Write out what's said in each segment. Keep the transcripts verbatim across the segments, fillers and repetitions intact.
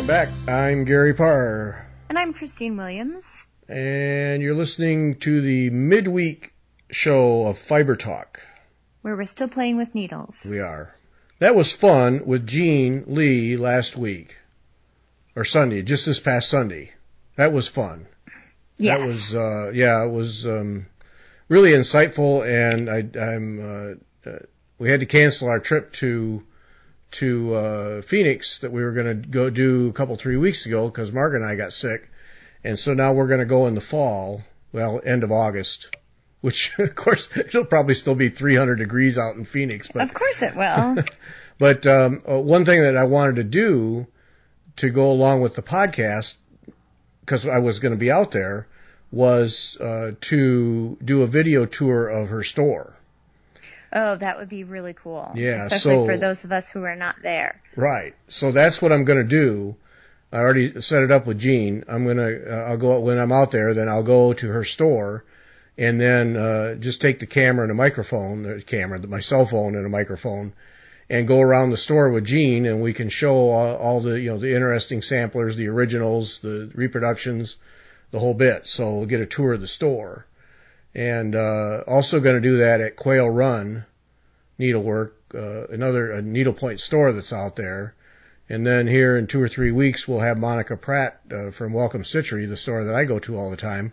back. I'm Gary Parr. And I'm Christine Williams. And you're listening to the midweek show of Fiber Talk. Where we're still playing with needles. We are. That was fun with Gene Lee last week. Or Sunday, just this past Sunday. That was fun. Yes. That was, uh, yeah, it was um, really insightful, and I, I'm, uh, uh, we had to cancel our trip to to uh, Phoenix that we were going to go do a couple, three weeks ago because Margaret and I got sick. And so now we're going to go in the fall, well, end of August, which, of course, it'll probably still be three hundred degrees out in Phoenix. But, of course it will. But um, uh, one thing that I wanted to do to go along with the podcast, because I was going to be out there, was uh, to do a video tour of her store. Oh, that would be really cool. Yeah, especially so, for those of us who are not there. Right. So that's what I'm going to do. I already set it up with Jean. I'm going to, uh, I'll go, when I'm out there, then I'll go to her store and then uh, just take the camera and a microphone, the camera, my cell phone and a microphone, and go around the store with Jean, and we can show all, all the, you know, the interesting samplers, the originals, the reproductions, the whole bit. So we'll get a tour of the store. And uh, also going to do that at Quail Run Needlework, uh, another a needlepoint store that's out there. And then here in two or three weeks, we'll have Monica Pratt uh, from Welcome Stitchery, the store that I go to all the time.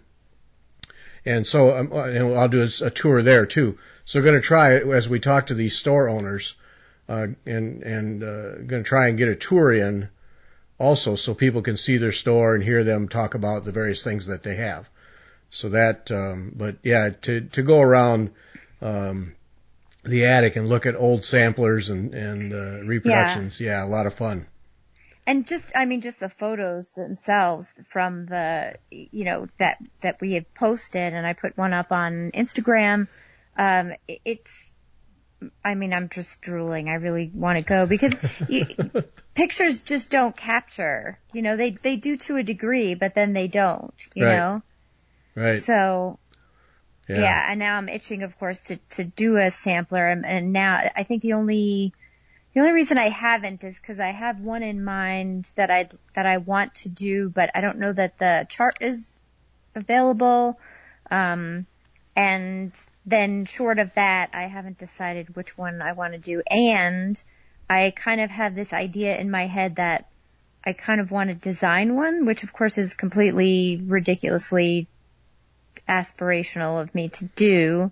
And so um, and I'll do a, a tour there too. So we're going to try, as we talk to these store owners, uh, and and uh, going to try and get a tour in also, so people can see their store and hear them talk about the various things that they have. So that, um, but yeah, to, to go around, um, the attic and look at old samplers and, and, uh, reproductions. Yeah. yeah, a lot of fun. And just, I mean, just the photos themselves from the, you know, that, that we have posted, and I put one up on Instagram. Um, it's, I mean, I'm just drooling. I really want to go because you, pictures just don't capture, you know, they, they do to a degree, but then they don't, you right. know? Right. So, yeah. yeah, and now I'm itching, of course, to, to do a sampler. And, and now I think the only, the only reason I haven't is because I have one in mind that I, that I want to do, but I don't know that the chart is available. Um, and then short of that, I haven't decided which one I want to do. And I kind of have this idea in my head that I kind of want to design one, which of course is completely ridiculously aspirational of me to do.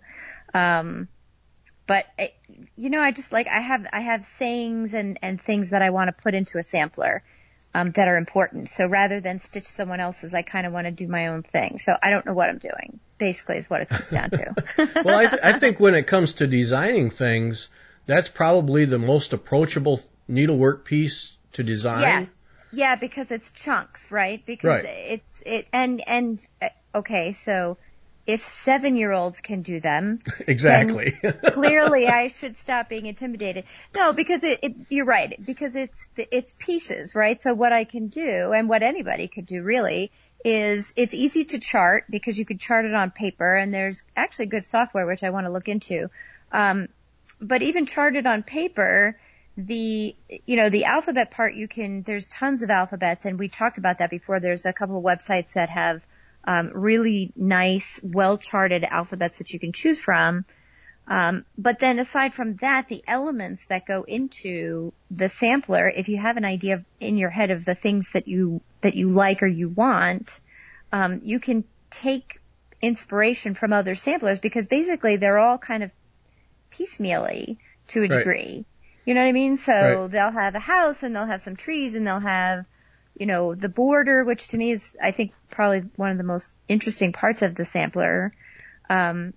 Um, but it, you know, I just like, I have, I have sayings and, and things that I want to put into a sampler, um, that are important. So rather than stitch someone else's, I kind of want to do my own thing. So I don't know what I'm doing, basically is what it comes down to. Well, I, th- I think when it comes to designing things, that's probably the most approachable needlework piece to design. Yes. Yeah, because it's chunks, right? Because right. it's, it, and, and, okay, so if seven-year-olds can do them, exactly. then clearly I should stop being intimidated. No, because it, it, you're right, because it's, it's pieces, right? So what I can do, and what anybody could do really, is it's easy to chart because you could chart it on paper, and there's actually good software which I want to look into. Um, but even charted on paper, the, you know, the alphabet part, you can, there's tons of alphabets, and we talked about that before. There's a couple of websites that have um, really nice, well-charted alphabets that you can choose from. Um, but then aside from that, the elements that go into the sampler, if you have an idea in your head of the things that you, that you like or you want, um, you can take inspiration from other samplers because basically they're all kind of piecemeal-y to a right. degree. You know what I mean? So right. they'll have a house and they'll have some trees and they'll have, you know, the border, which to me is, I think, probably one of the most interesting parts of the sampler. Um,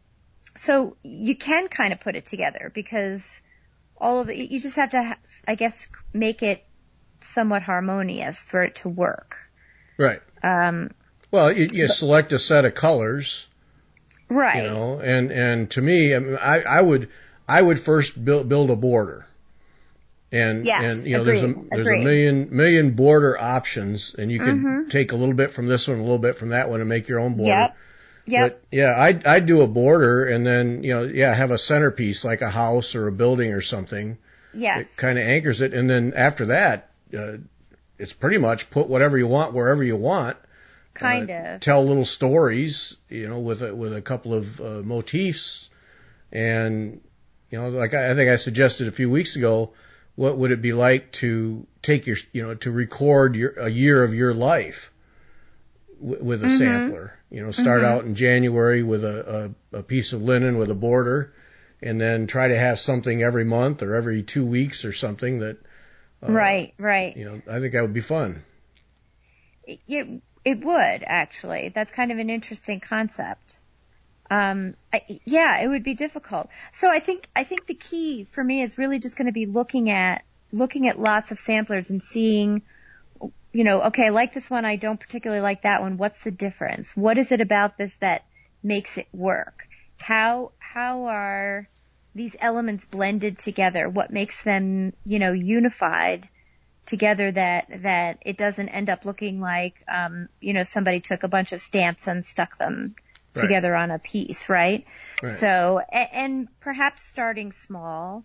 so you can kind of put it together because all of it, you just have to, I guess, make it somewhat harmonious for it to work. Right. Um, well, you, you but, select a set of colors. Right. You know, and, and to me, I, mean, I, I would, I would first build, build a border. And, yes, and, you know, agreed, there's a, there's agreed. a million, million border options, and you can mm-hmm. take a little bit from this one, a little bit from that one and make your own border. Yep. Yep. But yeah, I'd, I'd do a border and then, you know, yeah, have a centerpiece like a house or a building or something. Yes. It kind of anchors it. And then after that, uh, it's pretty much put whatever you want wherever you want. Kind uh, of. Tell little stories, you know, with a, with a couple of uh, motifs, and you know, like I, I think I suggested a few weeks ago, what would it be like to take your, you know, to record your a year of your life w- with a mm-hmm. sampler? You know, start mm-hmm. out in January with a, a, a piece of linen with a border, and then try to have something every month or every two weeks or something that. Uh, right, right. You know, I think that would be fun. It, it would, actually. That's kind of an interesting concept. Um, I, yeah, it would be difficult. So I think, I think the key for me is really just going to be looking at, looking at lots of samplers and seeing, you know, okay, I like this one, I don't particularly like that one. What's the difference? What is it about this that makes it work? How, how are these elements blended together? What makes them, you know, unified together that, that it doesn't end up looking like, um, you know, somebody took a bunch of stamps and stuck them right. together on a piece, right? right. So, and, and perhaps starting small,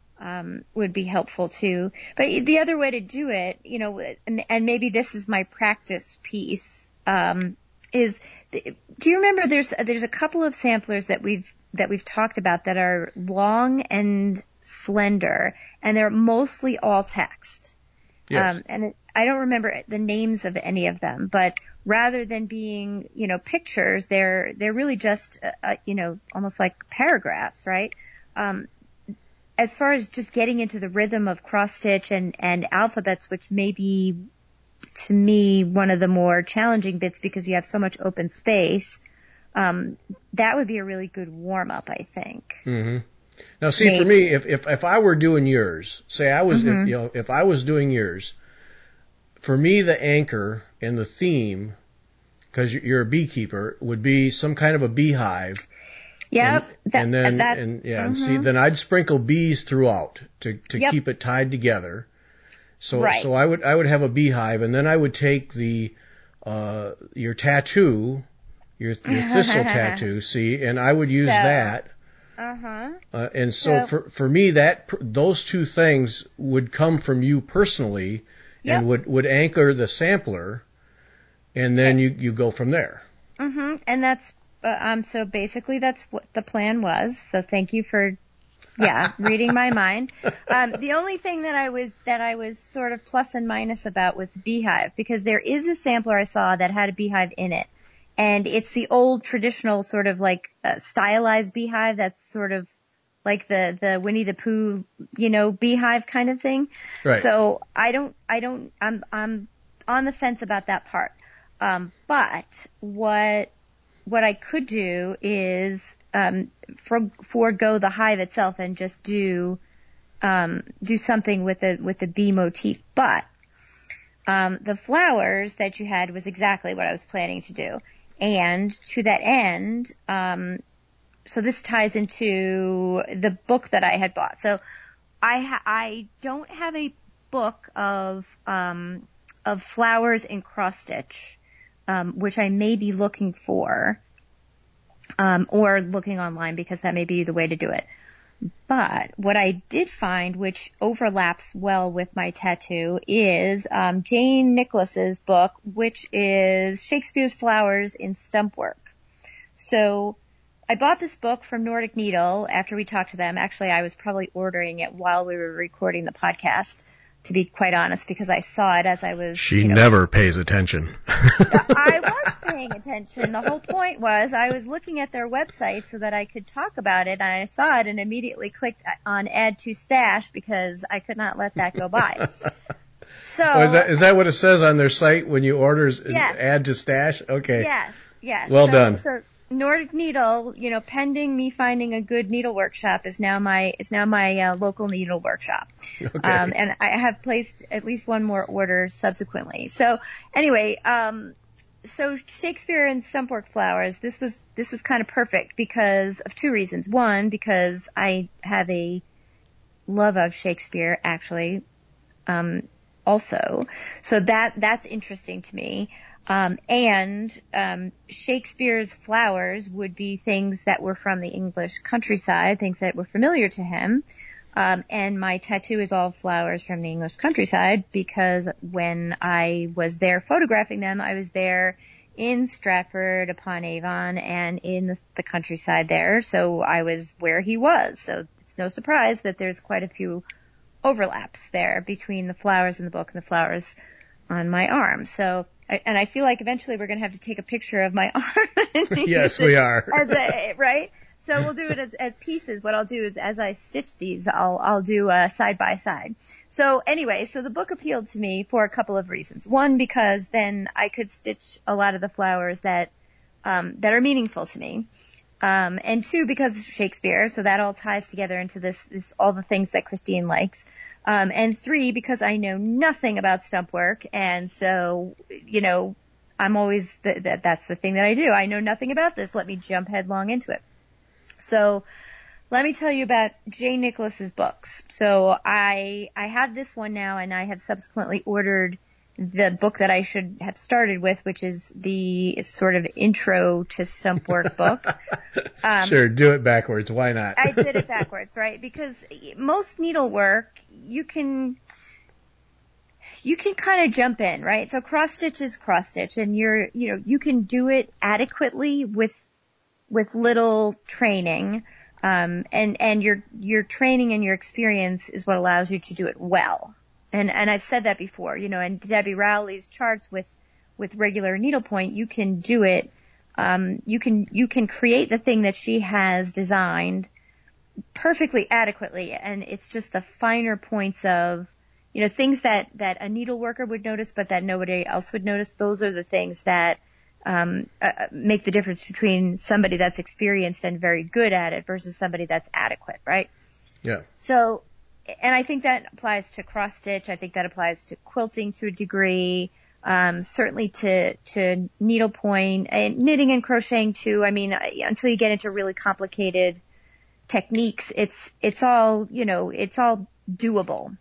um, would be helpful too. But the other way to do it, you know, and, and maybe this is my practice piece, um, is, the, do you remember there's, there's a couple of samplers that we've, that we've talked about that are long and slender, and they're mostly all text. Yes. Um, and it, I don't remember the names of any of them, but rather than being, you know, pictures, they're, they're really just, uh, uh, you know, almost like paragraphs, right? Um, as far as just getting into the rhythm of cross stitch and, and alphabets, which may be, to me, one of the more challenging bits because you have so much open space, um, that would be a really good warm up, I think. Mm-hmm. Now, see, Maybe. for me, if, if, if I were doing yours, say I was, mm-hmm. if, you know, if I was doing yours, for me, the anchor and the theme, because you're a beekeeper, would be some kind of a beehive. Yep. And, that, and then, that, and yeah, mm-hmm. and see, then I'd sprinkle bees throughout to, to yep. keep it tied together. So, right. so I would, I would have a beehive, and then I would take the, uh, your tattoo, your, your thistle tattoo, see, and I would use so, that. Uh-huh. Uh, and so, so for, for me, that, those two things would come from you personally yep. and would, would anchor the sampler, and then you, you go from there. Mm-hmm. And that's, uh, um, so basically that's what the plan was. So thank you for, yeah, reading my mind. Um, the only thing that I was, that I was sort of plus and minus about was the beehive, because there is a sampler I saw that had a beehive in it. And it's the old traditional sort of like uh, stylized beehive that's sort of like the, the Winnie the Pooh, you know, beehive kind of thing. Right. So I don't, I don't, I'm, I'm on the fence about that part. Um, but what, what I could do is, um, for, forego the hive itself and just do, um, do something with the, with the bee motif. But, um, the flowers that you had was exactly what I was planning to do. And to that end, um, so this ties into the book that I had bought. So I ha- I don't have a book of um, of flowers in cross stitch, um, which I may be looking for, um, or looking online, because that may be the way to do it. But what I did find, which overlaps well with my tattoo, is um, Jane Nicholas's book, which is Shakespeare's Flowers in Stump Work. So I bought this book from Nordic Needle after we talked to them. Actually, I was probably ordering it while we were recording the podcast, to be quite honest, because I saw it as I was... She you know, never pays attention. I was paying attention. The whole point was I was looking at their website so that I could talk about it, and I saw it and immediately clicked on Add to Stash because I could not let that go by. So oh, is that is that what it says on their site when you order yes. Add to Stash? Okay. Yes, yes. Well so, done. So Nordic Needle, you know, pending me finding a good needle workshop, is now my is now my uh, local needle workshop. Okay. Um, and I have placed at least one more order subsequently. So anyway, um, so Shakespeare and Stumpwork Flowers, this was this was kind of perfect because of two reasons. One, because I have a love of Shakespeare, actually, um, also. So that that's interesting to me. Um, and um, Shakespeare's flowers would be things that were from the English countryside, things that were familiar to him. Um, and my tattoo is all flowers from the English countryside because when I was there photographing them, I was there in Stratford upon Avon and in the, the countryside there. So I was where he was. So it's no surprise that there's quite a few overlaps there between the flowers in the book and the flowers on my arm. So, I, and I feel like eventually we're going to have to take a picture of my arm. Yes, we are. As a, right? So we'll do it as, as pieces. What I'll do is as I stitch these, I'll, I'll do a side by side. So anyway, so the book appealed to me for a couple of reasons. One, because then I could stitch a lot of the flowers that, um, that are meaningful to me. Um, and two, because of Shakespeare. So that all ties together into this, this, all the things that Christine likes. Um, and three, because I know nothing about stump work. And so, you know, I'm always, th- that, that's the thing that I do. I know nothing about this. Let me jump headlong into it. So let me tell you about Jane Nicholas's books. So I I have this one now, and I have subsequently ordered the book that I should have started with, which is the sort of intro to stump work book. Um, sure, do it backwards. Why not? I did it backwards, right? Because most needlework, you can you can kind of jump in, right? So cross stitch is cross stitch, and you're you know you can do it adequately with with little training, um, and, and your, your training and your experience is what allows you to do it well. And, and I've said that before, you know, and Debbie Rowley's charts with, with regular needlepoint, you can do it, um, you can, you can create the thing that she has designed perfectly adequately. And it's just the finer points of, you know, things that, that a needle worker would notice, but that nobody else would notice. Those are the things that um, uh, make the difference between somebody that's experienced and very good at it versus somebody that's adequate, right? Yeah. So, and I think that applies to cross stitch. I think that applies to quilting to a degree, um, certainly to, to needlepoint and knitting and crocheting too. I mean, until you get into really complicated techniques, it's, it's all, you know, it's all doable.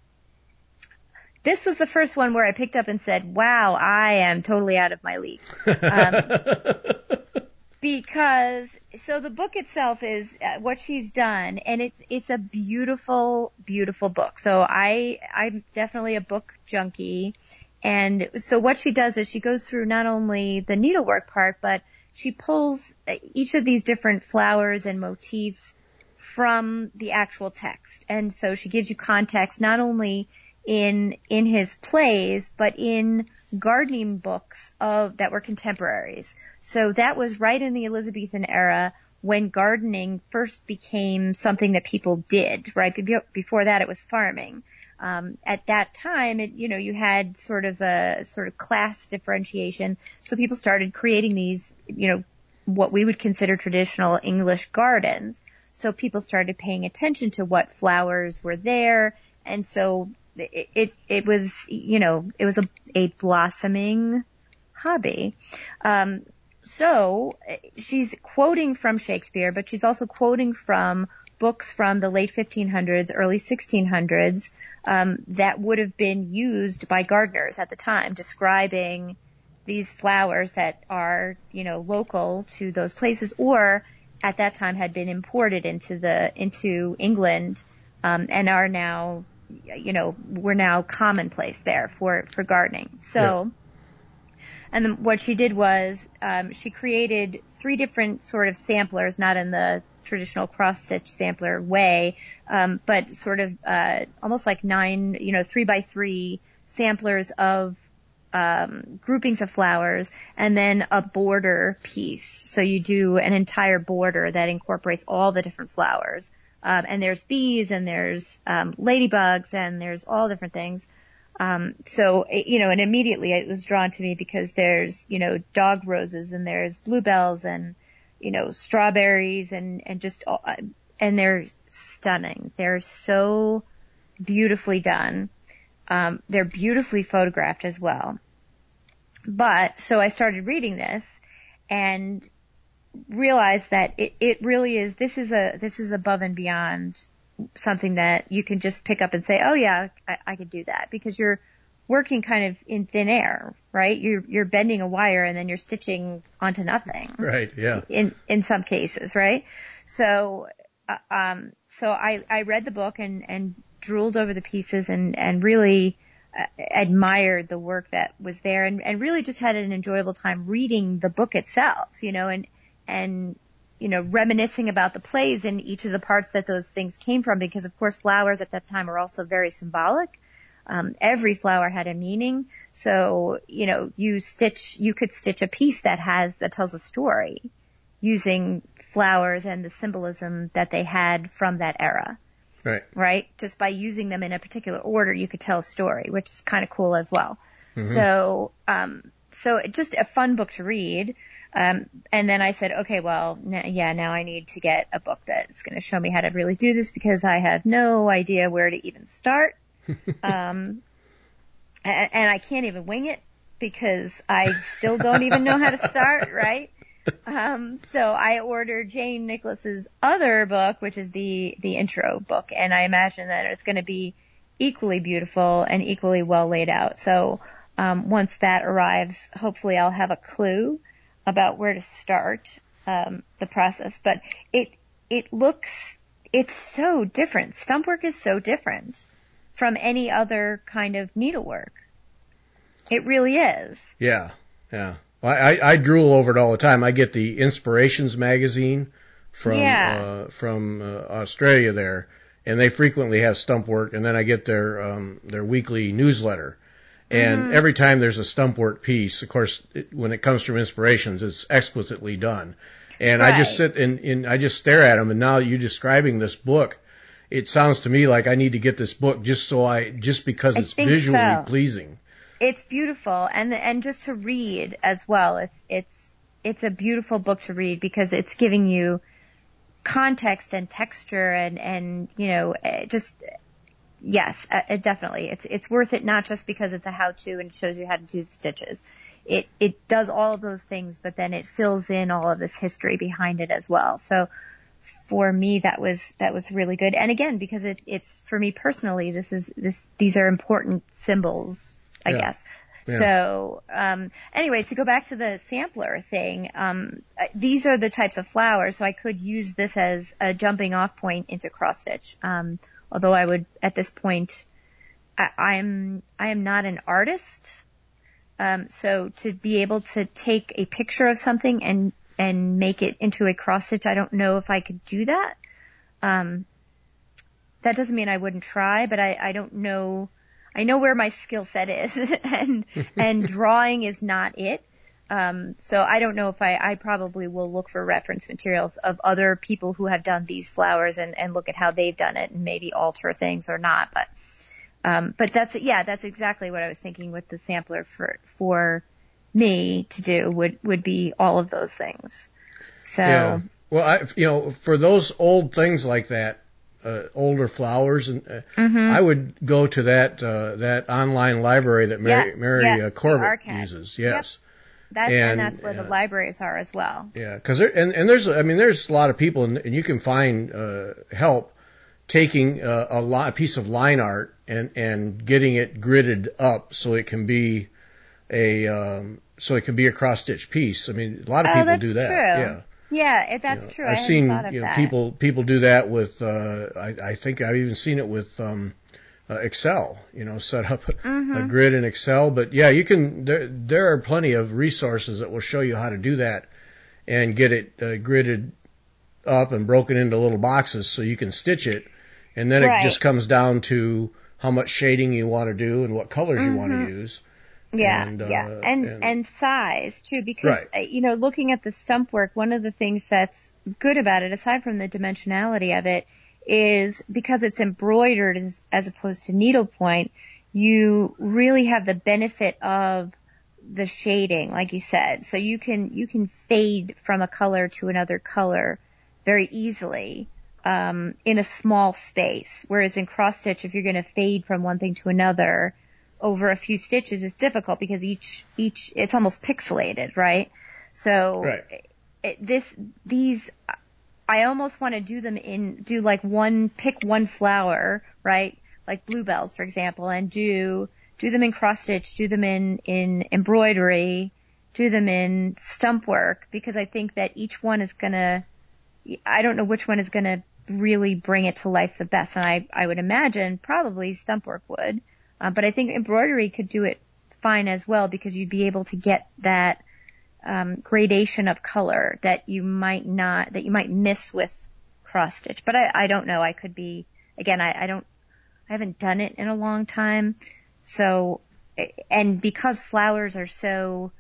This was the first one where I picked up and said, wow, I am totally out of my league. Um, because, so the book itself is uh, what she's done, and it's, it's a beautiful, beautiful book. So I, I'm definitely a book junkie. And so what she does is she goes through not only the needlework part, but she pulls each of these different flowers and motifs from the actual text. And so she gives you context not only in in his plays, but in gardening books of that were contemporaries. So that was right in the Elizabethan era when gardening first became something that people did, right? Before that, it was farming. Um, at that time, it, you know, you had sort of a sort of class differentiation. So people started creating these, you know, what we would consider traditional English gardens. So people started paying attention to what flowers were there. And so It, it, it was, you know, it was a, a blossoming hobby. Um, so she's quoting from Shakespeare, but she's also quoting from books from the late fifteen hundreds, early sixteen hundreds, um, that would have been used by gardeners at the time, describing these flowers that are, you know, local to those places, or at that time had been imported into the, into England, um, and are now, you know, we're now commonplace there for, for gardening. So, yeah. And then what she did was, um, she created three different sort of samplers, not in the traditional cross-stitch sampler way, um, but sort of, uh, almost like nine, you know, three by three samplers of, um, groupings of flowers, and then a border piece. So you do an entire border that incorporates all the different flowers. Um, and there's bees and there's, um, ladybugs and there's all different things. Um, so, you know, and immediately it was drawn to me because there's, you know, dog roses and there's bluebells and, you know, strawberries and, and just, all, and they're stunning. They're so beautifully done. Um, they're beautifully photographed as well. But, so I started reading this and realized that it, it really is, this is a, this is above and beyond something that you can just pick up and say, oh yeah, I, I could do that, because you're working kind of in thin air, right? You're, you're bending a wire and then you're stitching onto nothing. Right. Yeah. In, in some cases, right? So uh, um, so I, I read the book and, and drooled over the pieces and, and really uh, admired the work that was there and, and really just had an enjoyable time reading the book itself, you know, and, and, you know, reminiscing about the plays and each of the parts that those things came from, because of course flowers at that time are also very symbolic. Um, every flower had a meaning. So, you know, you stitch, you could stitch a piece that has, that tells a story using flowers and the symbolism that they had from that era. Right. Right? Just by using them in a particular order, you could tell a story, which is kind of cool as well. Mm-hmm. So, um, so just a fun book to read. Um, and then I said, okay, well, n- yeah, now I need to get a book that's going to show me how to really do this because I have no idea where to even start. um, and, and I can't even wing it because I still don't even know how to start, right? Um, so I ordered Jane Nicholas's other book, which is the, the intro book, and I imagine that it's going to be equally beautiful and equally well laid out. So, um, once that arrives, hopefully I'll have a clue about where to start, um, the process. But it, it looks, it's so different. Stump work is so different from any other kind of needlework. It really is. Yeah. Yeah. I, I, I drool over it all the time. I get the Inspirations magazine from yeah. uh, from uh, Australia there, and they frequently have stump work. And then I get their um, their weekly newsletter. And mm-hmm. every time there's a stump work piece, of course, it, when it comes from Inspirations, it's exquisitely done. And right. I just sit and, and I just stare at them. And now you describing this book, it sounds to me like I need to get this book just so I just because I it's visually so. pleasing. It's beautiful, and and just to read as well. It's it's it's a beautiful book to read because it's giving you context and texture and and you know just yes, uh, definitely it's it's worth it, not just because it's a how-to and it shows you how to do the stitches. It it does all of those things, but then it fills in all of this history behind it as well. So for me, that was that was really good. And again, because it it's for me personally, this is this these are important symbols. I yeah. guess. Yeah. So, um, anyway, to go back to the sampler thing, um, these are the types of flowers, so I could use this as a jumping off point into cross stitch. Um, although I would, at this point, I, I'm, I am not an artist. Um, so to be able to take a picture of something and, and make it into a cross stitch, I don't know if I could do that. Um, that doesn't mean I wouldn't try, but I, I don't know. I know where my skill set is and, and drawing is not it. Um, so I don't know if I, I probably will look for reference materials of other people who have done these flowers and, and look at how they've done it and maybe alter things or not. But, um, but that's, yeah, that's exactly what I was thinking with the sampler for, for me to do would, would be all of those things. So. Yeah. Well, I, you know, for those old things like that, Uh, older flowers, and uh, mm-hmm. I would go to that uh, that online library that Mary, yeah, Mary yeah, uh, Corbett uses. Yes, yep. that's, and, and that's where uh, the libraries are as well. Yeah, because and and there's I mean there's a lot of people, and, and you can find uh, help taking uh, a, lot, a piece of line art and and getting it gridded up so it can be a um, so it can be a cross stitch piece. I mean, a lot of oh, people that's do that. True. Yeah. Yeah, if that's you know, true. I've I seen thought of you know, that. people people do that with. Uh, I, I think I've even seen it with um, uh, Excel. You know, set up a, mm-hmm. a grid in Excel. But yeah, you can. There there are plenty of resources that will show you how to do that and get it uh, gridded up and broken into little boxes so you can stitch it. And then right. it just comes down to how much shading you want to do and what colors mm-hmm. you want to use. Yeah, and, uh, yeah, and, and and size too, because right. you know, looking at the stump work, one of the things that's good about it, aside from the dimensionality of it, is because it's embroidered as, as opposed to needlepoint, you really have the benefit of the shading, like you said. So you can you can fade from a color to another color very easily um, in a small space. Whereas in cross stitch, if you're going to fade from one thing to another over a few stitches, it's difficult because each, each, it's almost pixelated, right? So right. it, this, these, I almost want to do them in, do like one, pick one flower, right? Like bluebells, for example, and do, do them in cross stitch, do them in, in embroidery, do them in stump work, because I think that each one is gonna, I don't know which one is gonna really bring it to life the best. And I, I would imagine probably stump work would. Uh, but I think embroidery could do it fine as well because you'd be able to get that um, gradation of color that you might not, that you might miss with cross stitch. But I, I don't know. I could be, again, I, I don't, I haven't done it in a long time. So, and because flowers are so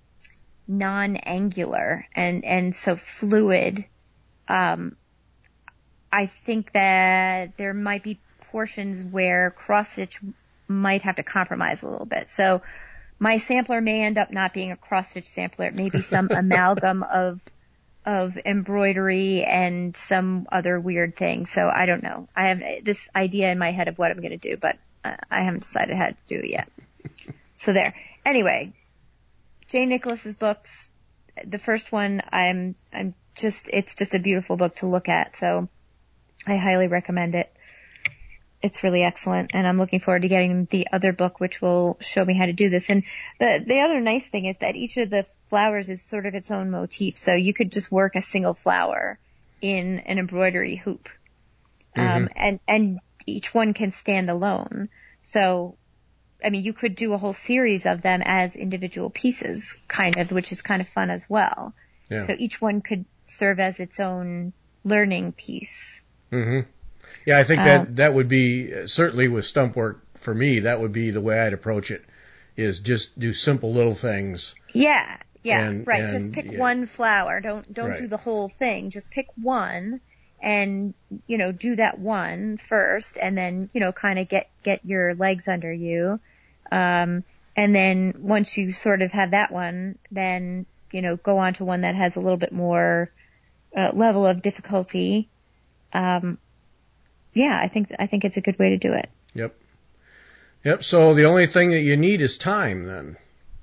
non-angular and, and so fluid, um, I think that there might be portions where cross stitch might have to compromise a little bit. So my sampler may end up not being a cross stitch sampler. It may be some amalgam of, of embroidery and some other weird thing. So I don't know. I have this idea in my head of what I'm going to do, but I haven't decided how to do it yet. So there. Anyway, Jane Nicholas's books, the first one, I'm, I'm just, it's just a beautiful book to look at. So I highly recommend it. It's really excellent, and I'm looking forward to getting the other book, which will show me how to do this. And the the other nice thing is that each of the flowers is sort of its own motif, so you could just work a single flower in an embroidery hoop, um, mm-hmm. and and each one can stand alone. So, I mean, you could do a whole series of them as individual pieces, kind of, which is kind of fun as well. Yeah. So each one could serve as its own learning piece. Mm-hmm. Yeah, I think that um, that would be, certainly with stump work, for me, that would be the way I'd approach it, is just do simple little things. Yeah, yeah, and, right. And, just pick yeah. one flower. Don't don't right. do the whole thing. Just pick one and, you know, do that one first and then, you know, kind of get, get your legs under you. Um, and then once you sort of have that one, then, you know, go on to one that has a little bit more uh, level of difficulty. Um, Yeah, I think I think it's a good way to do it. Yep. Yep. So the only thing that you need is time, then.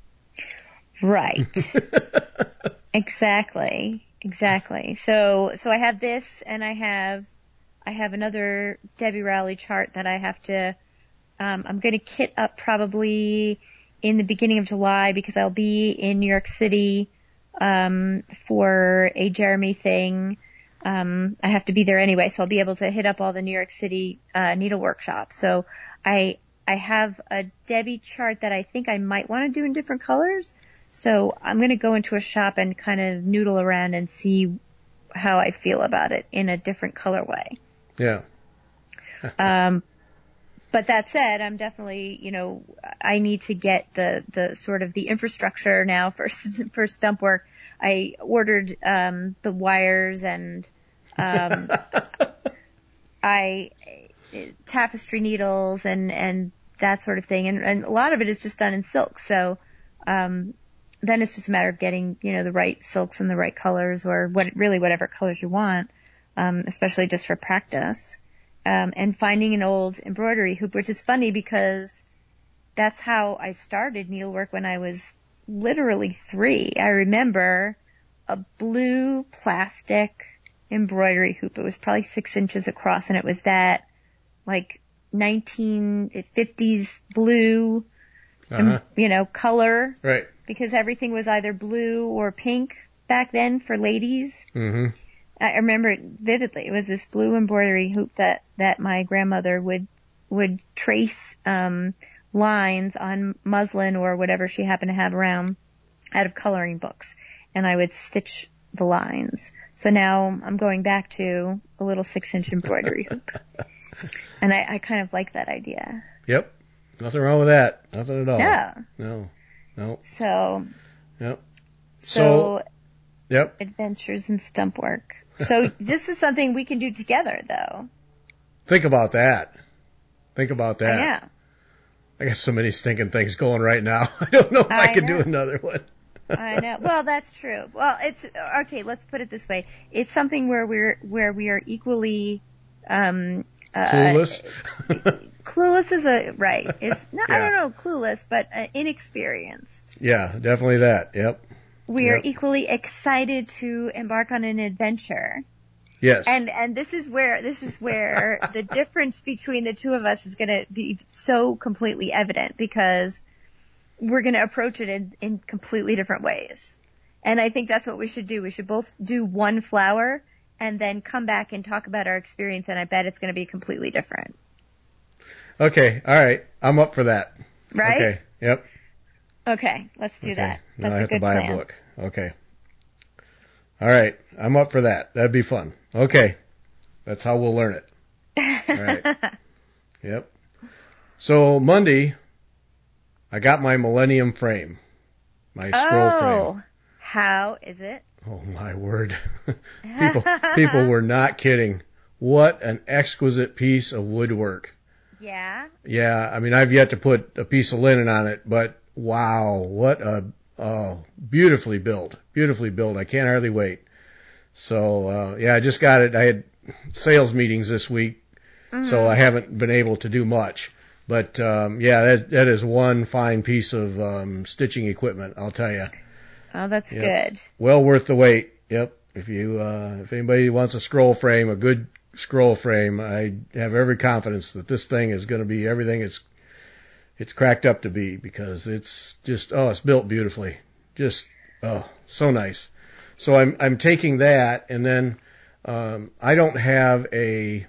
Right. Exactly. Exactly. So so I have this, and I have I have another Debbie Rowley chart that I have to. Um, I'm going to kit up probably in the beginning of July because I'll be in New York City um, for a Jeremy thing. Um, I have to be there anyway, so I'll be able to hit up all the New York City, uh, needle workshops. So I, I have a Debbie chart that I think I might want to do in different colors. So I'm going to go into a shop and kind of noodle around and see how I feel about it in a different colorway. Yeah. um, but that said, I'm definitely, you know, I need to get the, the sort of the infrastructure now for, for stump work. I ordered, um, the wires and, um, I, tapestry needles and, and that sort of thing. And, and a lot of it is just done in silk. So, um, then it's just a matter of getting, you know, the right silks and the right colors or what, really whatever colors you want, um, especially just for practice. Um, and finding an old embroidery hoop, which is funny because that's how I started needlework when I was literally three. I remember a blue plastic embroidery hoop. It was probably six inches across, and it was that like nineteen fifties blue, uh-huh. you know, color. Right. Because everything was either blue or pink back then for ladies. Mm-hmm. I remember it vividly. It was this blue embroidery hoop that, that my grandmother would, would trace, um, lines on muslin or whatever she happened to have around out of coloring books. And I would stitch the lines. So now I'm going back to a little six inch embroidery hoop. And I, I kind of like that idea. Yep. Nothing wrong with that. Nothing at all. Yeah. No. No. So. Yep. So. so yep. Adventures in stump work. So this is something we can do together, though. Think about that. Think about that. Yeah. I got so many stinking things going right now. I don't know if I, I could do another one. I know. Well, that's true. Well, it's okay. Let's put it this way: it's something where we're where we are equally um, uh, clueless. Clueless is a right. Is no, yeah. I don't know, clueless, but uh, inexperienced. Yeah, definitely that. Yep. We yep. are equally excited to embark on an adventure. Yes. And and this is where this is where the difference between the two of us is going to be so completely evident because we're going to approach it in, in completely different ways. And I think that's what we should do. We should both do one flower and then come back and talk about our experience, and I bet it's going to be completely different. Okay. All right. I'm up for that. Right? Okay. Yep. Okay. Let's do okay. that. Now That's I a have good to buy plan. a book. Okay. All right. I'm up for that. That'd be fun. Okay. That's how we'll learn it. All right. Yep. So Monday, I got my Millennium frame, my scroll oh, frame. How is it? Oh my word. people, people were not kidding. What an exquisite piece of woodwork. Yeah. Yeah. I mean, I've yet to put a piece of linen on it, but wow, what a, oh, beautifully built, beautifully built. I can't hardly wait. So, uh, yeah, I just got it. I had sales meetings this week, mm-hmm. so I haven't been able to do much. But, um, yeah, that, that is one fine piece of, um, stitching equipment, I'll tell you. Oh, that's yep. good. Well worth the wait. Yep. If you, uh, if anybody wants a scroll frame, a good scroll frame, I have every confidence that this thing is going to be everything it's, it's cracked up to be, because it's just, oh, it's built beautifully. Just, oh, so nice. So I'm, I'm taking that, and then, um, I don't have a,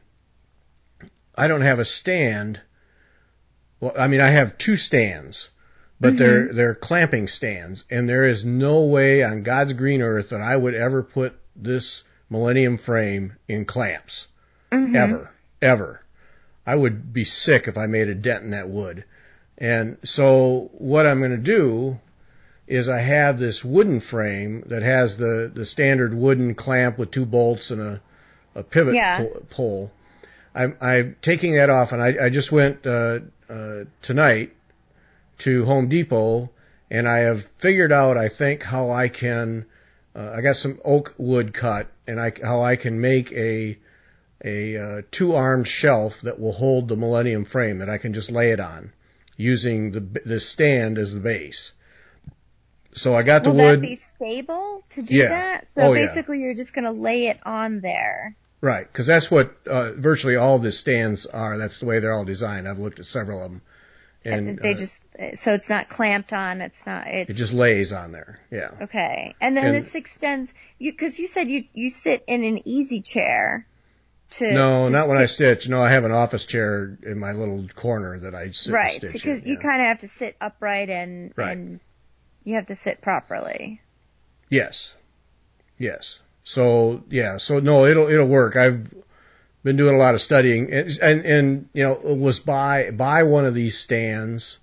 I don't have a stand. Well, I mean, I have two stands, but mm-hmm. they're, they're clamping stands, and there is no way on God's green earth that I would ever put this Millennium frame in clamps. Mm-hmm. Ever. Ever. I would be sick if I made a dent in that wood. And so what I'm going to do is I have this wooden frame that has the, the standard wooden clamp with two bolts and a, a pivot yeah. pull, pole. I'm, I'm taking that off, and I, I just went uh, uh, tonight to Home Depot, and I have figured out, I think, how I can, uh, I got some oak wood cut, and I, how I can make a a uh, two-armed shelf that will hold the Millennium frame that I can just lay it on, using the the stand as the base. So I got the will wood. Will that be stable to do yeah. that? So oh, basically yeah. you're just going to lay it on there. Right, because that's what uh, virtually all the stands are. That's the way they're all designed. I've looked at several of them. And they uh, just, so it's not clamped on, it's not, it's. It just lays on there, yeah. Okay. And then and, this extends, you, cause you said you, you sit in an easy chair. To, no, to not stitch. when I stitch. No, I have an office chair in my little corner that I sit right, and stitch because in, you yeah. kind of have to sit upright and, right. and you have to sit properly. Yes. Yes. So, yeah, so no, it'll, it'll work. I've been doing a lot of studying, and, and, and you know, it was buy, buy one of these stands,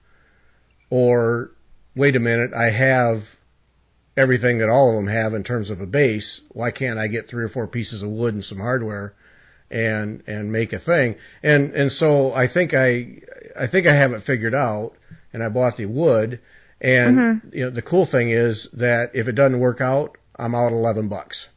or wait a minute, I have everything that all of them have in terms of a base. Why can't I get three or four pieces of wood and some hardware and, and make a thing? And, and so I think I, I think I have it figured out, and I bought the wood, and, mm-hmm. you know, the cool thing is that if it doesn't work out, I'm out eleven bucks.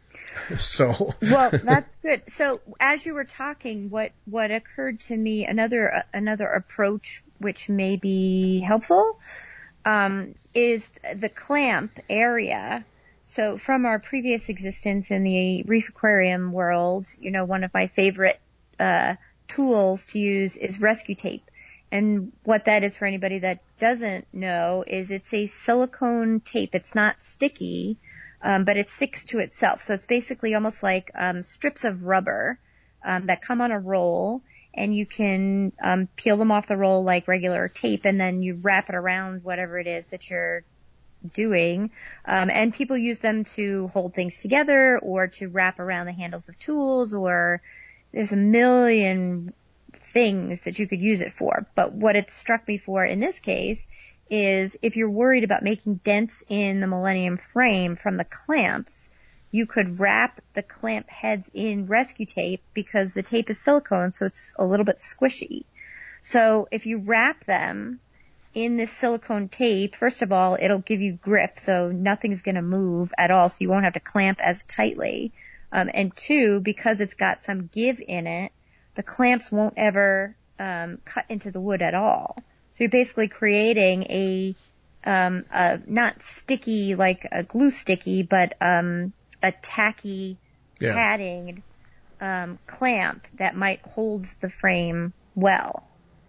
So. Well, that's good. So as you were talking, what, what occurred to me, another, uh, another approach which may be helpful, um, is the clamp area. So from our previous existence in the reef aquarium world, you know, one of my favorite, uh, tools to use is rescue tape. And what that is, for anybody that doesn't know, is it's a silicone tape. It's not sticky. Um, but it sticks to itself. So it's basically almost like um, strips of rubber um, that come on a roll, and you can um, peel them off the roll like regular tape, and then you wrap it around whatever it is that you're doing. Um, and people use them to hold things together, or to wrap around the handles of tools, or there's a million things that you could use it for. But what it struck me for in this case is if you're worried about making dents in the Millennium frame from the clamps, you could wrap the clamp heads in rescue tape, because the tape is silicone, so it's a little bit squishy. So if you wrap them in this silicone tape, first of all, it'll give you grip, so nothing's going to move at all, so you won't have to clamp as tightly. Um, and two, because it's got some give in it, the clamps won't ever um, cut into the wood at all. So you're basically creating a, um, a not sticky like a glue sticky, but um, a tacky, yeah. padding um, clamp that might hold the frame well.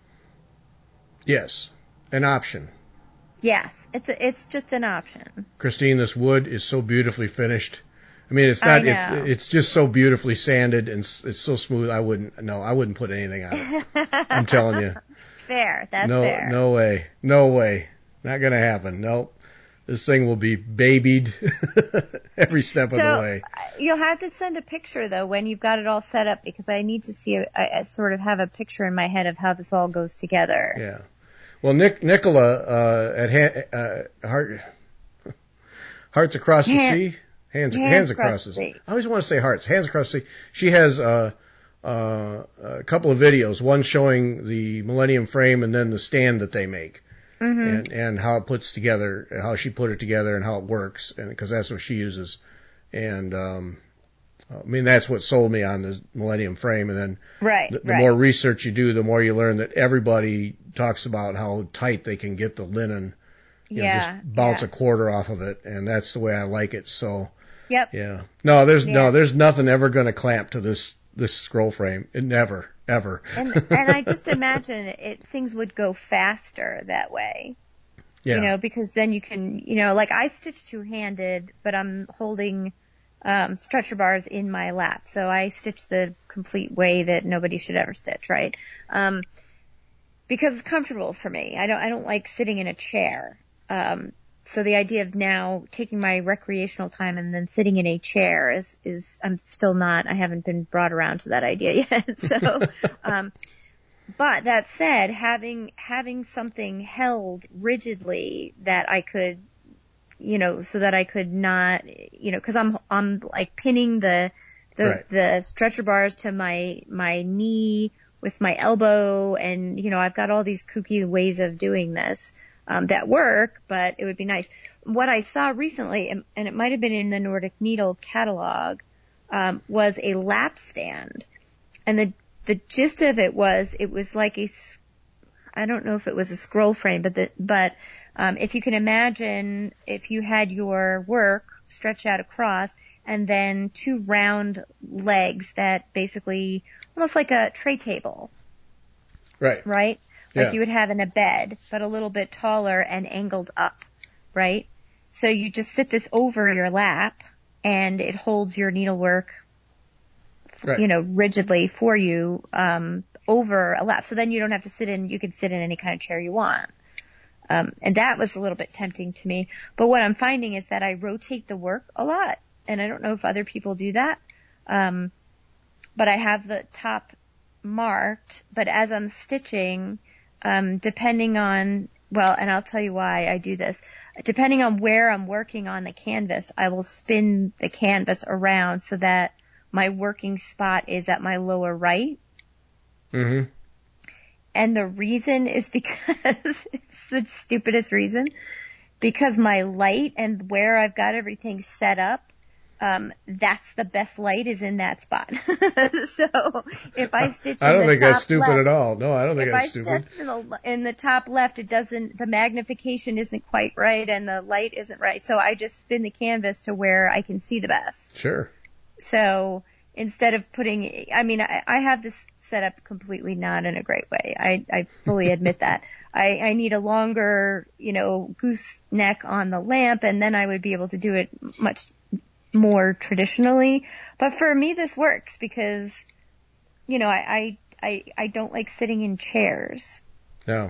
Yes, an option. Yes, it's a, it's just an option. Christine, this wood is so beautifully finished. I I mean, it's I not, know. it's, it's just so beautifully sanded and s- it's so smooth. I wouldn't, no, I wouldn't put anything on it. I'm telling you. Fair. That's no, fair. No way. No way. Not going to happen. Nope. This thing will be babied every step so, of the way. You'll have to send a picture though when you've got it all set up, because I need to see, a, I, I sort of have a picture in my head of how this all goes together. Yeah. Well, Nick, Nicola, uh, at ha- uh, Heart, Hearts Across the Hand, Sea, Hands, hands, hands Across the Sea. I always want to say Hearts, Hands Across the Sea. She has, uh, uh, a couple of videos, one showing the Millennium Frame and then the stand that they make. Mm-hmm. And, and how it puts together, how she put it together and how it works, and because that's what she uses. And, um, I mean, that's what sold me on the Millennium Frame. And then right, the, the right. more research you do, the more you learn that everybody talks about how tight they can get the linen. You yeah. know, just bounce yeah. a quarter off of it. And that's the way I like it. So, yep. yeah. No, there's, yeah. no, there's nothing ever going to clamp to this, this scroll frame. It never. Ever. and and I just imagine it things would go faster that way. Yeah. You know, because then you can, you know, like I stitch two-handed, but I'm holding um stretcher bars in my lap. So I stitch the complete way that nobody should ever stitch, right? Um because it's comfortable for me. I don't I don't like sitting in a chair. Um So the idea of now taking my recreational time and then sitting in a chair is, is, I'm still not, I haven't been brought around to that idea yet. So, um, but that said, having, having something held rigidly that I could, you know, so that I could not, you know, cause I'm, I'm like pinning the, the, Right. the stretcher bars to my, my knee with my elbow. And, you know, I've got all these kooky ways of doing this. Um, that work, but it would be nice. What I saw recently, and, and it might have been in the Nordic Needle catalog, um, was a lap stand. And the, the gist of it was, it was like a, I don't know if it was a scroll frame, but the, but, um, if you can imagine if you had your work stretched out across and then two round legs that basically, almost like a tray table. Right. Right? Like Yeah. you would have in a bed, but a little bit taller and angled up, right? So you just sit this over your lap and it holds your needlework, Right. you know, rigidly for you, um, over a lap. So then you don't have to sit in, you can sit in any kind of chair you want. Um, and that was a little bit tempting to me. But what I'm finding is that I rotate the work a lot. And I don't know if other people do that. Um, but I have the top marked, but as I'm stitching, Um, depending on, well, and I'll tell you why I do this. Depending on where I'm working on the canvas, I will spin the canvas around so that my working spot is at my lower right. Mm-hmm. And the reason is because, it's the stupidest reason, because my light and where I've got everything set up, Um, that's the best light is in that spot. So if I stitch in I don't the think top that's stupid left, at all. No, I don't think if that's I stupid. stitch in the, in the top left, it doesn't, the magnification isn't quite right and the light isn't right. So I just spin the canvas to where I can see the best. Sure. So instead of putting, I mean, I, I have this set up completely not in a great way. I, I fully admit that. I, I need a longer, you know, gooseneck on the lamp, and then I would be able to do it much more traditionally. But for me, this works because, you know, I, I, I, I don't like sitting in chairs. No.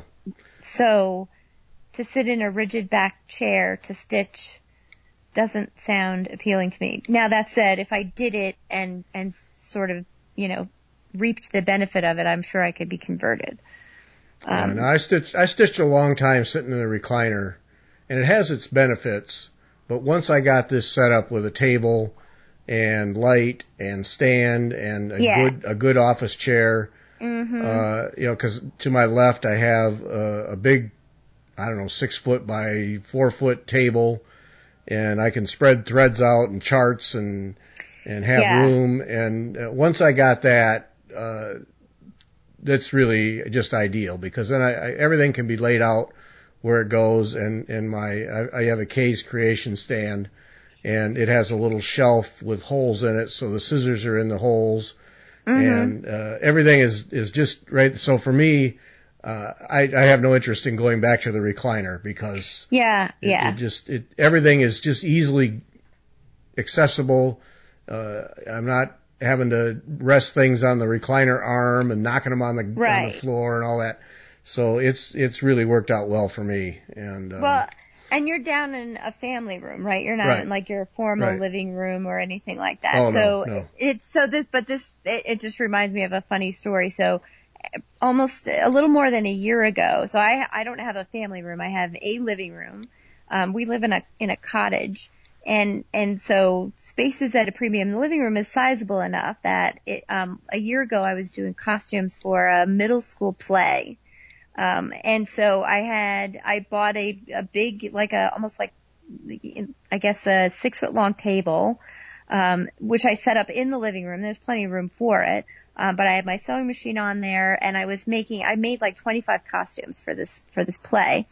So to sit in a rigid back chair to stitch doesn't sound appealing to me. Now that said, if I did it and, and sort of, you know, reaped the benefit of it, I'm sure I could be converted. Um, yeah, no, I stitched, I stitched a long time sitting in a recliner, and it has its benefits. But once I got this set up with a table and light and stand and a yeah. good a good office chair, mm-hmm. uh, you know, because to my left I have a, a big, I don't know, six foot by four foot table, and I can spread threads out and charts and and have yeah. room. And uh, once I got that, uh, that's really just ideal because then I, I everything can be laid out where it goes, and, and my, I, I have a Kay's Creation stand, and it has a little shelf with holes in it, so the scissors are in the holes, mm-hmm. and, uh, everything is, is just right. So for me, uh, I, I have no interest in going back to the recliner because, yeah, it, yeah. it just, it, everything is just easily accessible. uh, I'm not having to rest things on the recliner arm and knocking them on the, right. on the floor and all that. So it's, it's really worked out well for me. And, um, well, and you're down in a family room, right? You're not right. in like your formal right. living room or anything like that. Oh, so no, no. it's, so this, but this, it, it just reminds me of a funny story. So almost a little more than a year ago. So I, I don't have a family room. I have a living room. Um, we live in a, in a cottage. And, and so space is at a premium. The living room is sizable enough that it, um, a year ago I was doing costumes for a middle school play. Um, and so I had, I bought a, a big, like a, almost like, I guess a six foot long table, um, which I set up in the living room. There's plenty of room for it. Um, but I had my sewing machine on there and I was making, I made like twenty-five costumes for this, for this play.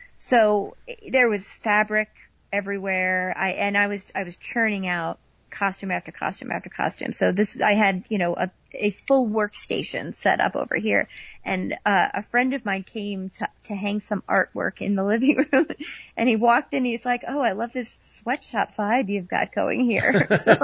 So there was fabric everywhere. I, and I was, I was churning out costume after costume after costume. So this, I had, you know, a, a full workstation set up over here. And, uh, a friend of mine came to, to hang some artwork in the living room and he walked in, he's like, oh, I love this sweatshop vibe you've got going here. So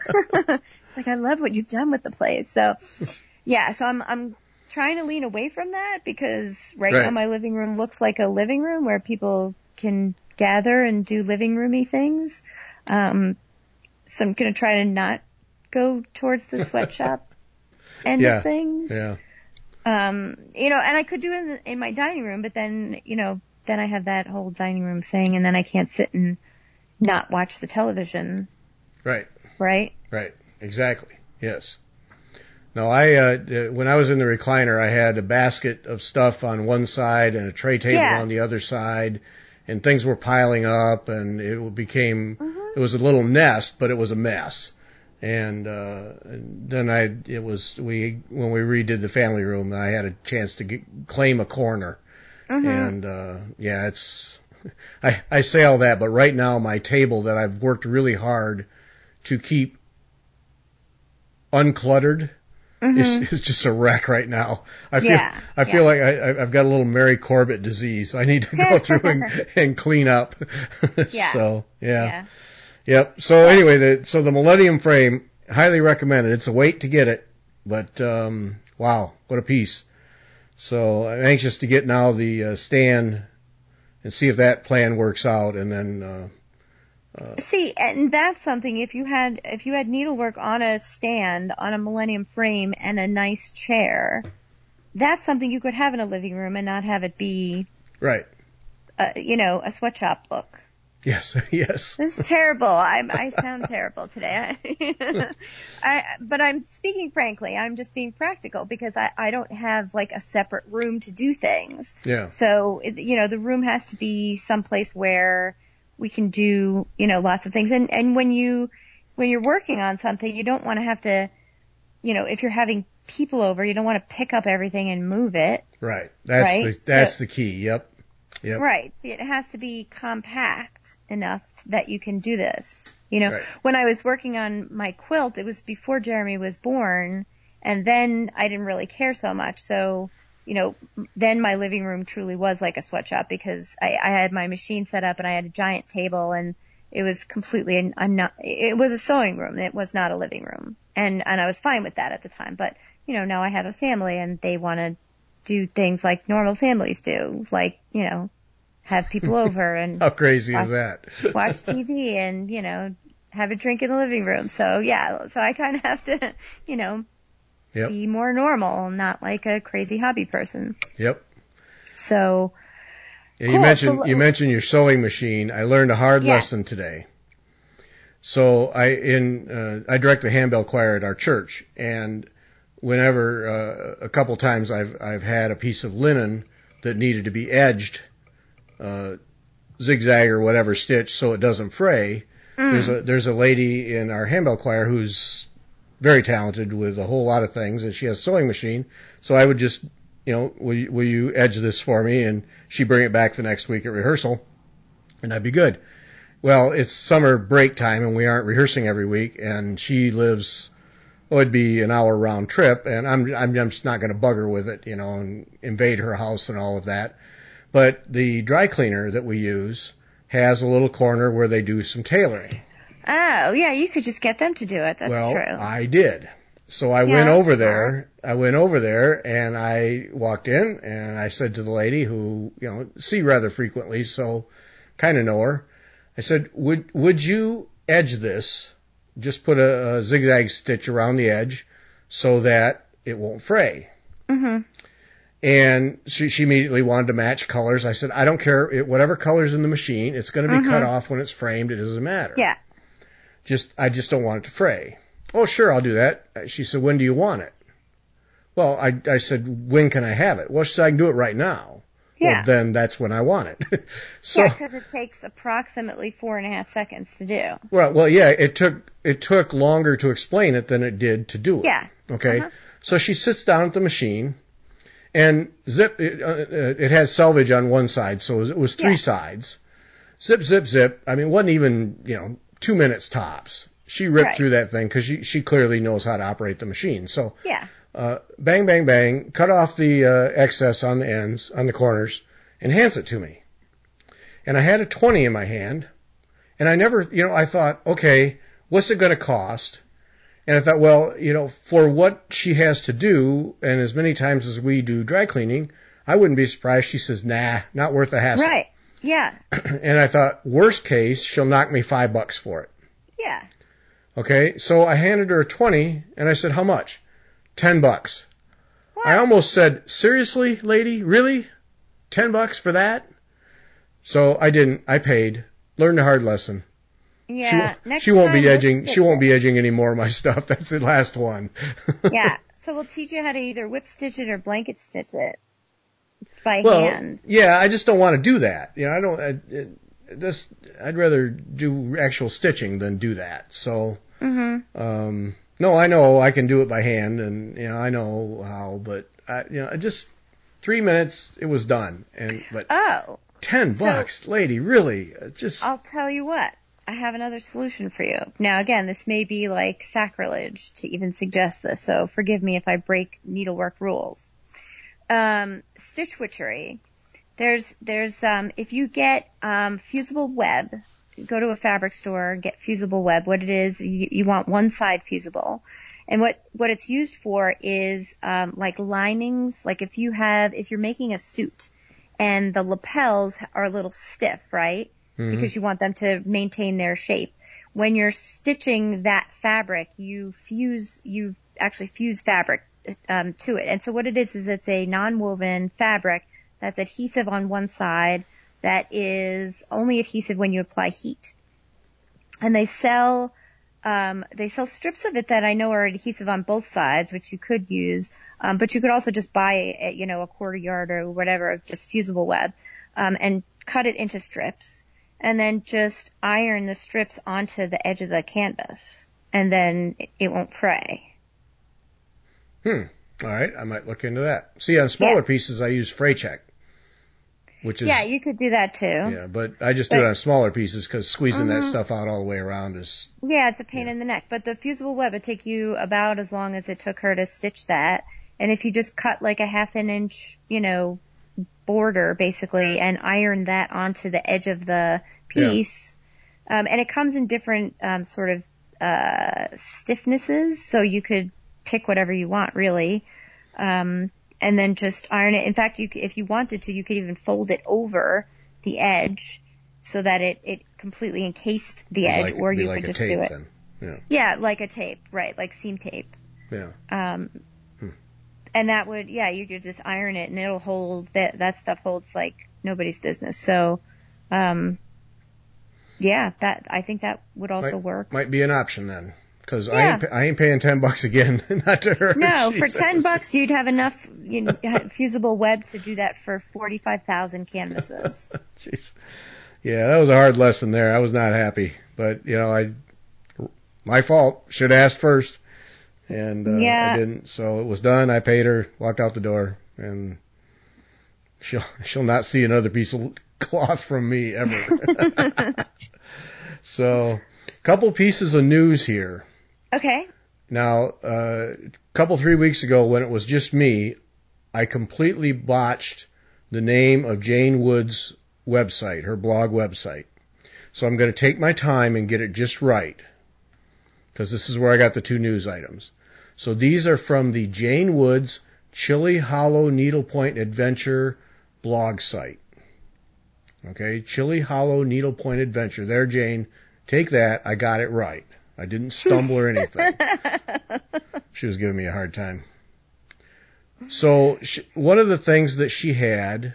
it's like, I love what you've done with the place. So yeah, so I'm, I'm trying to lean away from that because right, right. now my living room looks like a living room where people can gather and do living roomy things. Um, so I'm going to try to not go towards the sweatshop end yeah. of things. Yeah. Um, you know, and I could do it in, the, in my dining room, but then, you know, then I have that whole dining room thing and then I can't sit and not watch the television. Right. Right? Right. Exactly. Yes. No, I, uh, when I was in the recliner, I had a basket of stuff on one side and a tray table yeah. on the other side, and things were piling up, and it became, mm-hmm. it was a little nest, but it was a mess. And, uh, and then I, it was, we, when we redid the family room, I had a chance to get, claim a corner. Mm-hmm. And, uh, yeah, it's, I, I say all that, but right now my table that I've worked really hard to keep uncluttered, Mm-hmm. It's, it's just a wreck right now. I feel, yeah, I feel yeah. like I, I've got a little Mary Corbett disease. I need to go through and, and clean up. yeah. So, yeah. yeah. Yep. So anyway, the, so the Millennium Frame, highly recommended. It's a wait to get it, but, um, wow, what a piece. So I'm anxious to get now the uh, stand and see if that plan works out, and then, uh, Uh, See, and that's something, if you had, if you had needlework on a stand, on a Millennium Frame and a nice chair, that's something you could have in a living room and not have it be, right. uh, you know, a sweatshop look. Yes, yes. This is terrible. I, I sound terrible today. I, but I'm speaking frankly. I'm just being practical because I, I don't have like a separate room to do things. Yeah. So, you know, the room has to be someplace where we can do, you know, lots of things. And, and when you, when you're working on something, you don't want to have to, you know, if you're having people over, you don't want to pick up everything and move it. Right. That's right? the, that's so, the key. Yep. Yep. Right. See, it has to be compact enough that you can do this. You know, right. When I was working on my quilt, it was before Jeremy was born, and then I didn't really care so much. So, you know, then my living room truly was like a sweatshop because I, I had my machine set up and I had a giant table and it was completely, I'm not, it was a sewing room. It was not a living room. And, and I was fine with that at the time. But, you know, now I have a family and they want to do things like normal families do, like, you know, have people over and how crazy watch, is that? watch T V and, you know, have a drink in the living room. So yeah, so I kind of have to, you know, Yep. be more normal, not like a crazy hobby person. Yep. So, yeah, cool. you mentioned so, you mentioned your sewing machine. I learned a hard yeah. lesson today. So I in uh, I direct the handbell choir at our church, and whenever uh, a couple times I've I've had a piece of linen that needed to be edged, uh, zigzag or whatever stitch so it doesn't fray. Mm. There's a there's a lady in our handbell choir who's very talented with a whole lot of things, and she has a sewing machine. So I would just, you know, will you, will you edge this for me? And she'd bring it back the next week at rehearsal, and I'd be good. Well, it's summer break time, and we aren't rehearsing every week, and she lives, well, it'd be an hour round trip, and I'm, I'm, I'm just not going to bug her with it, you know, and invade her house and all of that. But the dry cleaner that we use has a little corner where they do some tailoring. Oh, yeah, you could just get them to do it. That's well, true. I did. So I Yeah, went over smart. there. I went over there and I walked in and I said to the lady who, you know, see rather frequently, so kind of know her. I said, would, would you edge this? Just put a, a zigzag stitch around the edge so that it won't fray. Mm-hmm. And she, she immediately wanted to match colors. I said, I don't care. It, whatever color's in the machine, it's going to be Mm-hmm. cut off when it's framed. It doesn't matter. Yeah. Just, I just don't want it to fray. Oh, sure, I'll do that. She said, when do you want it? Well, I, I said, when can I have it? Well, she said, I can do it right now. Yeah. Well, then that's when I want it. So, yeah, because it takes approximately four and a half seconds to do. well, well, yeah, it took, it took longer to explain it than it did to do it. Yeah. Okay. Uh-huh. So she sits down at the machine and zip, it, uh, it had selvage on one side, so it was three Yeah. sides. Zip, zip, zip. I mean, it wasn't even, you know, two minutes tops. She ripped Right. through that thing because she, she clearly knows how to operate the machine. So, Yeah. uh, bang, bang, bang, cut off the uh, excess on the ends, on the corners, and hands it to me. And I had a twenty in my hand, and I never, you know, I thought, okay, what's it going to cost? And I thought, well, you know, for what she has to do, and as many times as we do dry cleaning, I wouldn't be surprised. She says, nah, not worth the hassle. Right. Yeah. And I thought, worst case, she'll knock me five bucks for it. Yeah. Okay, so I handed her a twenty, and I said, how much? Ten bucks. What? I almost said, seriously, lady, really? Ten bucks for that? So I didn't. I paid. Learned a hard lesson. Yeah. She, Next she won't time, be let's edging. stitch She won't it. be edging any more of my stuff. That's the last one. Yeah. So we'll teach you how to either whip stitch it or blanket stitch it by Well, hand. yeah, I just don't want to do that. You know, I don't. I, it, this, I'd rather do actual stitching than do that. So, Mm-hmm. um, no, I know I can do it by hand, and you know, I know how. But I, you know, I just three minutes, it was done. And but Oh. ten So- bucks, lady, really? Just I'll tell you what. I have another solution for you. Now, again, this may be like sacrilege to even suggest this, so forgive me if I break needlework rules. Um, stitch witchery. There's, there's, um, if you get, um, fusible web, go to a fabric store, get fusible web. What it is, you, you want one side fusible. And what, what it's used for is, um, like linings, like if you have, if you're making a suit and the lapels are a little stiff, right? Mhm. Because you want them to maintain their shape. When you're stitching that fabric, you fuse, you actually fuse fabric um, to it. And so what it is is it's a non-woven fabric that's adhesive on one side that is only adhesive when you apply heat. And they sell um, they sell strips of it that I know are adhesive on both sides, which you could use. Um, but you could also just buy, a, you know, a quarter yard or whatever of just fusible web um, and cut it into strips. And then just iron the strips onto the edge of the canvas, and then it won't fray. Hmm. All right, I might look into that. See, on smaller Yeah. pieces, I use Fray Check, which is Yeah, you could do that too. yeah, but I just do But- it on smaller pieces because squeezing that Mhm. stuff out all the way around is Yeah, it's a pain Yeah. in the neck. But the fusible web would take you about as long as it took her to stitch that. And if you just cut like a half an inch, you know, border basically and iron that onto the edge of the piece, um, and it comes in different um, sort of uh, stiffnesses, so you could pick whatever you want really, um, and then just iron it. In fact, you c- if you wanted to, you could even fold it over the edge so that it, it completely encased the be edge, like, or be you like could a just tape do it. then. Yeah, Yeah, like a tape, right? Like seam tape. yeah. Um, Hmm. and that would, yeah, you could just iron it and it'll hold, that, that stuff holds like nobody's business. So, um, yeah, that, I think that would also might, work. Might be an option then, because I Yeah. ain't pa- I ain't paying ten bucks again, not to her. No, She for says. ten bucks, you'd have enough, you know, fusible web to do that for forty-five thousand canvases. Jeez. Yeah, that was a hard lesson there. I was not happy, but you know, I my fault. Should have asked first, and uh, Yeah. I didn't. So it was done. I paid her, walked out the door, and she'll she'll not see another piece of cloth from me ever. So, couple pieces of news here. Okay. Now, a uh, couple three weeks ago, when it was just me, I completely botched the name of Jane Wood's website, her blog website. So I'm going to take my time and get it just right, because this is where I got the two news items. So these are from the Jane Woods Chilly Hollow Needlepoint Adventure blog site. Okay, Chilly Hollow Needlepoint Adventure. There, Jane, take that. I got it right. I didn't stumble or anything. She was giving me a hard time. So she, one of the things that she had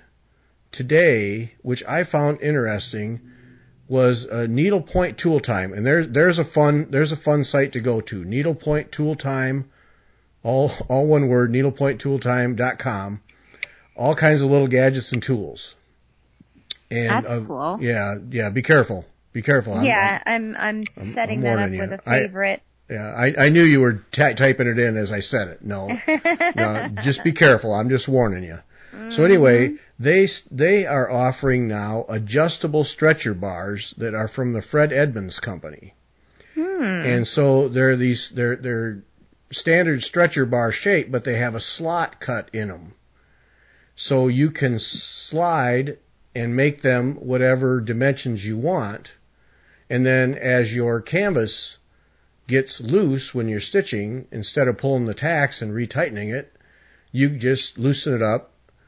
today, which I found interesting, was a Needlepoint Tool Time, and there's there's a fun there's a fun site to go to. Needlepoint Tool Time, all all one word, needlepoint tool time dot com. All kinds of little gadgets and tools. And, That's uh, cool. Yeah, yeah. Be careful. Be careful. I'm, yeah, I'm I'm, I'm setting I'm that up you. with a favorite. I, yeah, I, I knew you were ty- typing it in as I said it. No, no, just be careful. I'm just warning you. Mm-hmm. So anyway, they they are offering now adjustable stretcher bars that are from the Fred Edmonds Company. Hmm. And so they're these they're they're standard stretcher bar shape, but they have a slot cut in them, so you can slide and make them whatever dimensions you want. And then as your canvas gets loose when you're stitching, instead of pulling the tacks and retightening it, you just loosen it up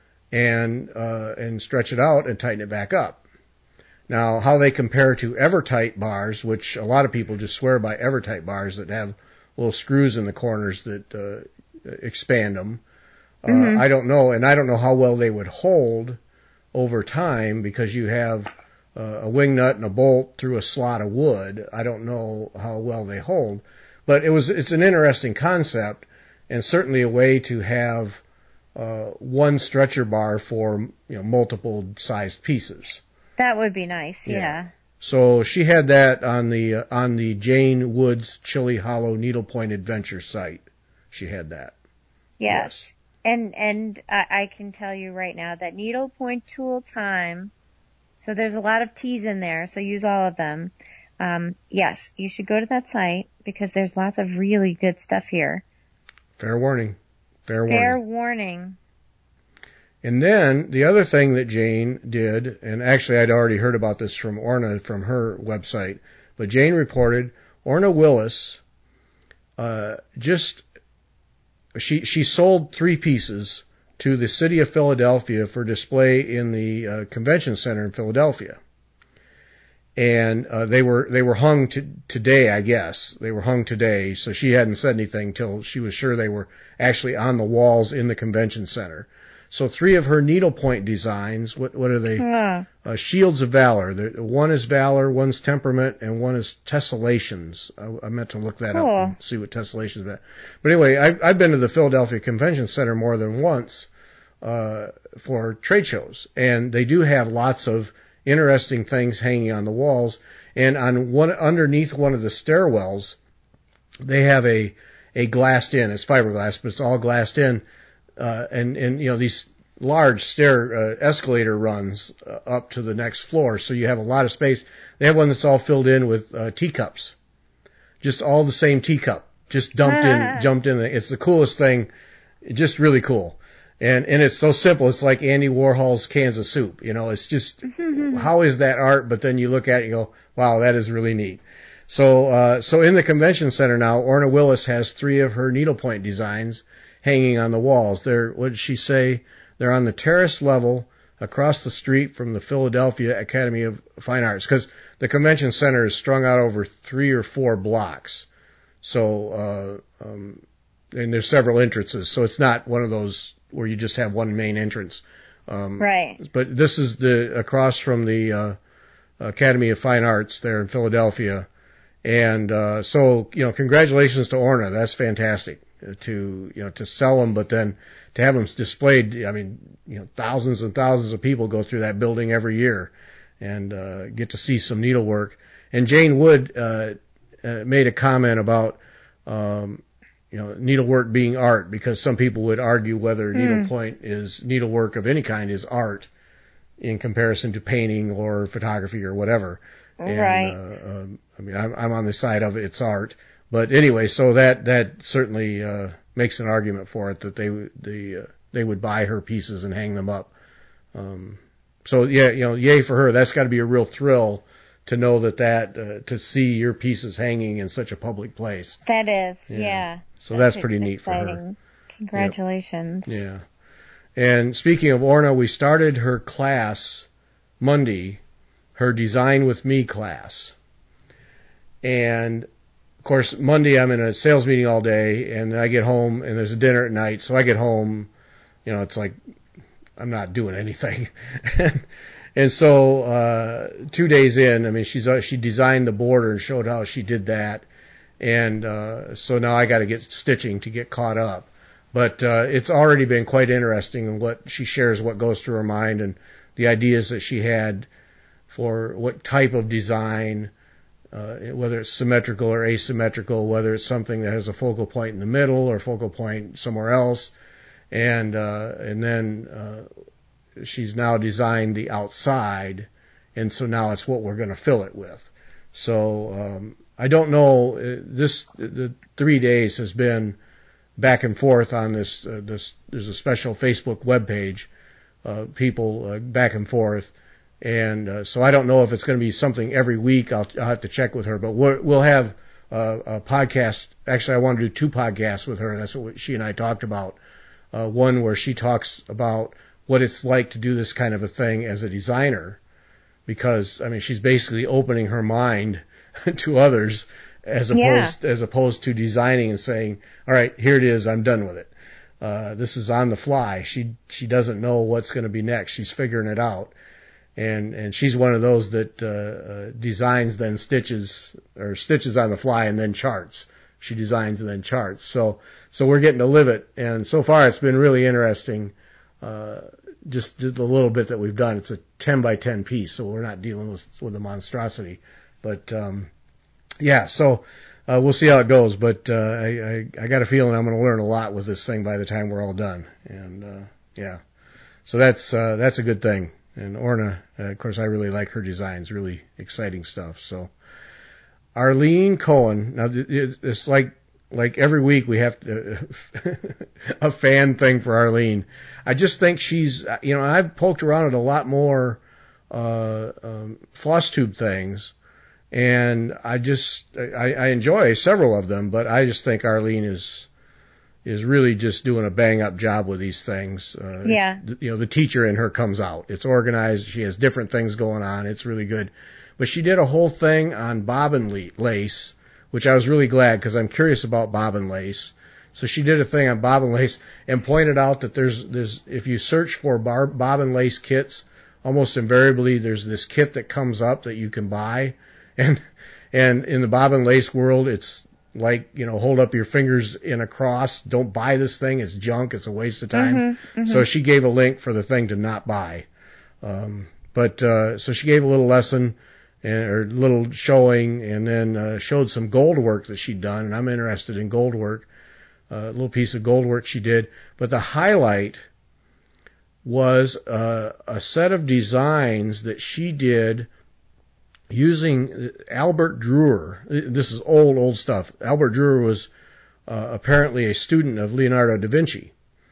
and uh, and stretch it out and tighten it back up. Now, how they compare to Evertight bars, which a lot of people just swear by Evertight bars that have little screws in the corners that uh, expand them, uh, mm-hmm. I don't know, and I don't know how well they would hold over time, because you have uh, a wing nut and a bolt through a slot of wood. I don't know how well they hold, but it was it's an interesting concept, and certainly a way to have uh, one stretcher bar for, you know, multiple sized pieces. That would be nice, yeah. yeah. So she had that on the uh, on the Jane Woods Chilly Hollow Needlepoint Adventure site. She had that. Yes. yes. And and I, I can tell you right now that Needlepoint Tool Time, so there's a lot of T's in there, so use all of them. Um, yes, you should go to that site, because there's lots of really good stuff here. Fair warning. Fair warning. Fair warning. And then the other thing that Jane did, and actually I'd already heard about this from Orna from her website, but Jane reported Orna Willis uh, just She she sold three pieces to the city of Philadelphia for display in the uh, convention center in Philadelphia, and uh, they were they were hung to, today, I guess. They were hung today, so she hadn't said anything till she was sure they were actually on the walls in the convention center. So three of her needlepoint designs, what what are they? Yeah. Uh, Shields of Valor. The, one is Valor, one's Temperament, and one is Tessellations. I, I meant to look that cool. up and see what Tessellations is. But anyway, I've, I've been to the Philadelphia Convention Center more than once uh, for trade shows, and they do have lots of interesting things hanging on the walls. And on one underneath one of the stairwells, they have a a glassed in. It's fiberglass, but it's all glassed in. Uh, and, and, you know, these large stair, uh, escalator runs uh, up to the next floor. So you have a lot of space. They have one that's all filled in with, uh, teacups. Just all the same teacup. Just dumped in, jumped in. It's the coolest thing. Just really cool. And, and it's so simple. It's like Andy Warhol's cans of soup. You know, it's just, how is that art? But then you look at it and you go, wow, that is really neat. So, uh, so in the convention center now, Orna Willis has three of her needlepoint designs hanging on the walls. They're, what did she say? They're on the terrace level across the street from the Philadelphia Academy of Fine Arts, because the convention center is strung out over three or four blocks. So, uh, um, and there's several entrances, so it's not one of those where you just have one main entrance. Um, right. But this is the across from the uh, Academy of Fine Arts there in Philadelphia, and uh, so you know, congratulations to Orna. That's fantastic. To, you know, to sell them, but then to have them displayed. I mean, you know, thousands and thousands of people go through that building every year and uh, get to see some needlework. And Jane Wood uh, uh, made a comment about, um, you know, needlework being art, because some people would argue whether mm. needlepoint is needlework of any kind is art in comparison to painting or photography or whatever. And, right. Uh, um, I mean, I'm, I'm on the side of it's art. But anyway, so that that certainly uh, makes an argument for it, that they the uh, they would buy her pieces and hang them up. Um, so yeah, you know, yay for her. That's got to be a real thrill to know that that, uh, to see your pieces hanging in such a public place. That is, yeah. yeah. So that's, that's pretty neat exciting. for her. Congratulations. Yep. Yeah. And speaking of Orna, we started her class Monday, her Design with Me class. And of course, Monday I'm in a sales meeting all day, and then I get home and there's a dinner at night. So I get home, you know, it's like I'm not doing anything. And so, uh, two days in, I mean, she's, uh, she designed the border and showed how she did that. And, uh, so now I got to get stitching to get caught up. But, uh, it's already been quite interesting in what she shares, what goes through her mind and the ideas that she had for what type of design, uh, whether it's symmetrical or asymmetrical, whether it's something that has a focal point in the middle or focal point somewhere else. And, uh, and then, uh, she's now designed the outside, and so now it's what we're going to fill it with. So um, I don't know. This the three days has been back and forth on this. Uh, this there's a special Facebook webpage, uh, people uh, back and forth, and uh, so I don't know if it's going to be something every week. I'll, I'll have to check with her, but we're, we'll have uh, a podcast. Actually, I want to do two podcasts with her. That's what she and I talked about. Uh, one where she talks about what it's like to do this kind of a thing as a designer, because I mean she's basically opening her mind to others as opposed yeah. as opposed to designing and saying, all right, here it is, I'm done with it. Uh, this is on the fly. She she doesn't know what's going to be next. She's figuring it out, and and she's one of those that uh, uh, designs then stitches or stitches on the fly and then charts. She designs and then charts. So so we're getting to live it, and so far it's been really interesting. Uh, just, just a little bit that we've done. It's a ten by ten piece, so we're not dealing with, with a monstrosity. But, um, yeah, so, uh, we'll see how it goes. But, uh, I, I, I got a feeling I'm going to learn a lot with this thing by the time we're all done. And, uh, yeah. So that's, uh, that's a good thing. And Orna, uh, of course, I really like her designs, really exciting stuff. So, Arlene Cohen, now it's like, Like every week we have to, a fan thing for Arlene. I just think she's, you know, I've poked around at a lot more, uh, um, floss tube things, and I just, I, I enjoy several of them, but I just think Arlene is, is really just doing a bang up job with these things. Uh, yeah. You know, the teacher in her comes out. It's organized. She has different things going on. It's really good. But she did a whole thing on bobbin lace, which I was really glad because I'm curious about bobbin lace. So she did a thing on bobbin lace and pointed out that there's, there's, if you search for bar, bobbin lace kits, almost invariably there's this kit that comes up that you can buy. And, and in the bobbin lace world, it's like, you know, hold up your fingers in a cross. Don't buy this thing. It's junk. It's a waste of time. Mm-hmm, mm-hmm. So she gave a link for the thing to not buy. Um, but, uh, so she gave a little lesson. And, or little showing, and then uh, showed some gold work that she'd done, and I'm interested in gold work, uh, a little piece of gold work she did. But the highlight was uh, a set of designs that she did using Albert Dürer. This is old, old stuff. Albert Dürer was uh, apparently a student of Leonardo da Vinci.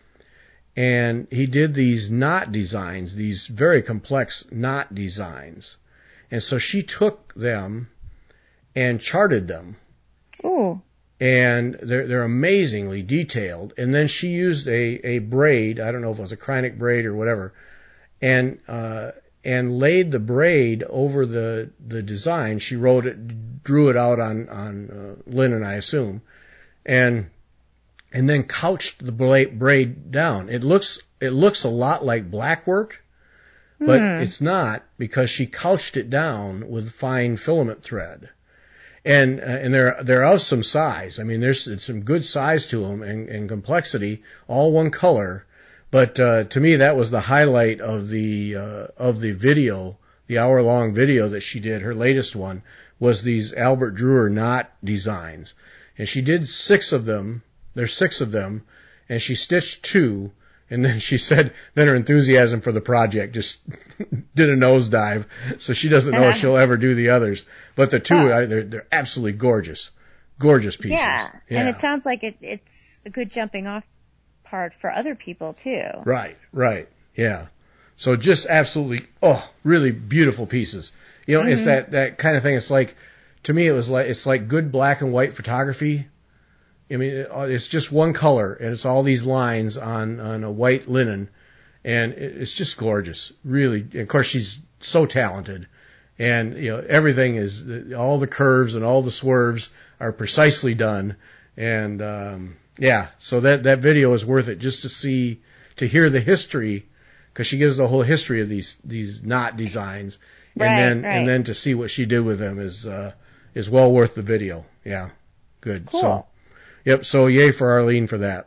And he did these knot designs, these very complex knot designs. And so she took them and charted them. Ooh. And they're, they're amazingly detailed. And then she used a, a braid, I don't know if it was a Kreinik braid or whatever, and, uh, and laid the braid over the, the design. She wrote it, drew it out on, on, uh, linen, I assume. And, and then couched the braid down. It looks, it looks a lot like black work. But mm. it's not, because she couched it down with fine filament thread. And, uh, and they're, they're of some size. I mean, there's some good size to them and, and complexity, all one color. But, uh, to me, that was the highlight of the, uh, of the video, the hour long video that she did. Her latest one was these Albert Dürer knot designs. And she did six of them. There's six of them. And she stitched two. And then she said, then her enthusiasm for the project just did a nosedive. So she doesn't know if she'll ever do the others. But the two, oh. they're, they're absolutely gorgeous. Gorgeous pieces. Yeah. yeah. And it sounds like it, it's a good jumping off part for other people too. Right, right. Yeah. So just absolutely, oh, really beautiful pieces. You know, Mm-hmm. it's that, that kind of thing. It's like, to me, it was like, it's like good black and white photography. I mean, it, it's just one color, and it's all these lines on, on a white linen, and it, it's just gorgeous. Really, and of course, she's so talented, and you know, everything is, all the curves and all the swerves are precisely done, and um, yeah, so that that video is worth it just to see, to hear the history, because she gives the whole history of these these knot designs, and Right, then right. and then to see what she did with them is uh, is well worth the video. Yeah, good. Cool. So, yep. So yay for Arlene for that.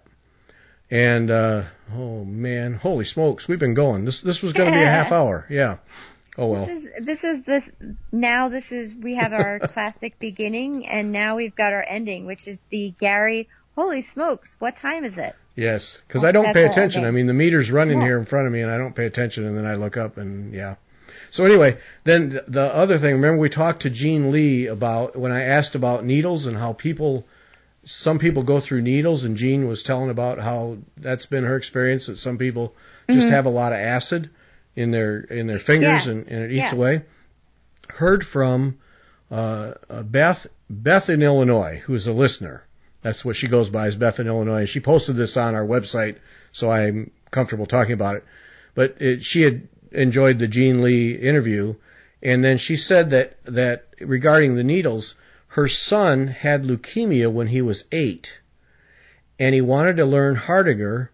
And uh, oh man, holy smokes, we've been going. This this was going to be a half hour. Yeah. Oh well. This is this is this now. This is we have our classic beginning, and now we've got our ending, which is the Gary. Holy smokes! What time is it? Yes, because I don't That's pay our attention. ending. I mean, the meter's running Yeah. here in front of me, and I don't pay attention, and then I look up, and yeah. So anyway, then th- the other thing, remember we talked to Gene Lee about, when I asked about needles and how people, some people go through needles, and Gene was telling about how that's been her experience, that some people just Mhm. have a lot of acid in their in their fingers, Yes. and, and it eats Yes. away. Heard from uh, uh, Beth Beth in Illinois, who's a listener. That's what she goes by, is Beth in Illinois. She posted this on our website, so I'm comfortable talking about it. But it, she had enjoyed the Gene Lee interview, and then she said that, that regarding the needles, her son had leukemia when he was eight, and he wanted to learn Hardanger,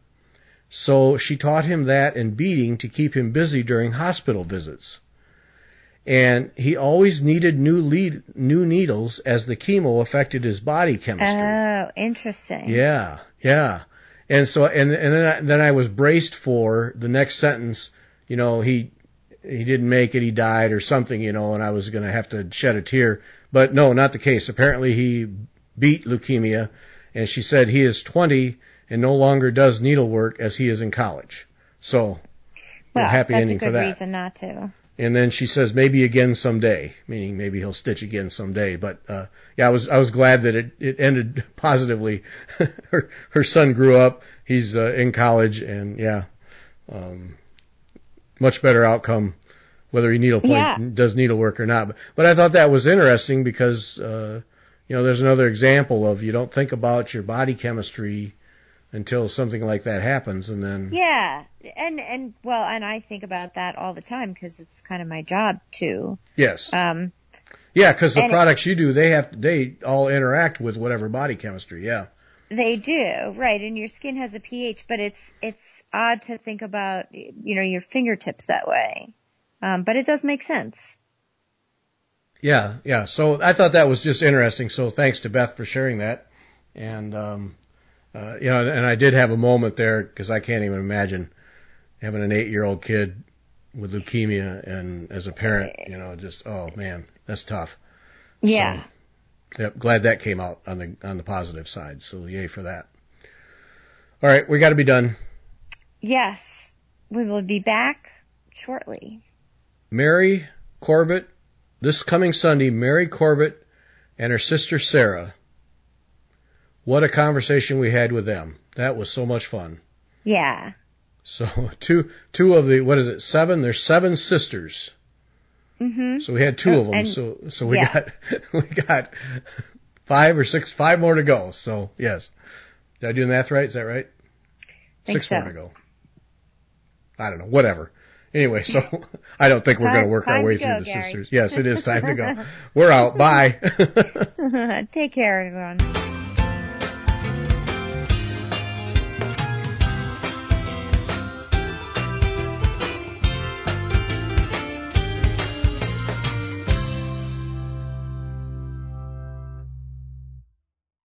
so she taught him that and beading to keep him busy during hospital visits. And he always needed new lead, new needles as the chemo affected his body chemistry. Oh, interesting. Yeah, yeah. And so, and and then I, then I was braced for the next sentence. You know, he he didn't make it, he died or something. You know, and I was going to have to shed a tear. But no, not the case. Apparently, he beat leukemia, and she said he is twenty and no longer does needlework as he is in college. So, Well, yeah, happy that's ending a good for that. reason not to. And then she says maybe again someday, meaning maybe he'll stitch again someday. But uh yeah, I was I was glad that it it ended positively. her her son grew up, he's uh, in college, and yeah, um, much better outcome whether he needle point, Yeah. does needlework or not. But, but I thought that was interesting because uh you know, there's another example of, you don't think about your body chemistry until something like that happens, and then Yeah, and and well, and I think about that all the time because it's kind of my job too. yes. Um, Yeah, because the And it- products you do, they have they all interact with whatever body chemistry. Yeah, they do, right? And your skin has a pH, but it's it's odd to think about, you know, your fingertips that way. Um, but it does make sense. yeah, yeah. So I thought that was just interesting. So thanks to Beth for sharing that. And um, uh, you know, and I did have a moment there because I can't even imagine having an eight-year-old kid with leukemia, and as a parent, you know, just oh man, that's tough. Yeah. So, yep, glad that came out on the on the positive side. So yay for that. All right, we got to be done. Yes, we will be back shortly. Mary Corbett, this coming Sunday, Mary Corbett and her sister Sarah. What a conversation we had with them. That was so much fun. Yeah. So two two of the, what is it, seven? There's seven sisters. Mhm. So we had two Oh, of them. and- So so we yeah. got we got five or six, five more to go. So yes. Did I do the math right? Is that right? Think Six so. more to go. I don't know. Whatever. Anyway, so I don't think we're Time- going to work our time way to through go, the Gary. sisters. Yes, it is time to go. We're out. Bye. Take care, everyone.